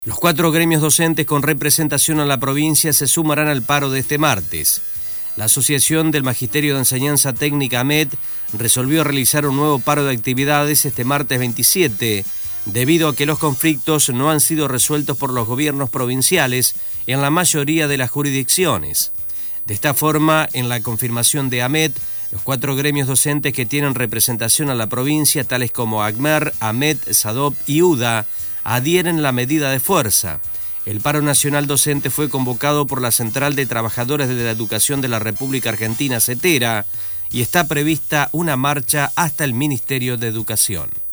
Los 4 gremios docentes con representación en la provincia se sumarán al paro de este martes. La Asociación del Magisterio de Enseñanza Técnica AMET resolvió realizar un nuevo paro de actividades este martes 27, debido a que los conflictos no han sido resueltos por los gobiernos provinciales en la mayoría de las jurisdicciones. De esta forma, en la confirmación de AMET, los 4 gremios docentes que tienen representación a la provincia, tales como ACMER, AMET, SADOP y UDA, adhieren la medida de fuerza. El paro nacional docente fue convocado por la Central de Trabajadores de la Educación de la República Argentina, CETERA, y está prevista una marcha hasta el Ministerio de Educación.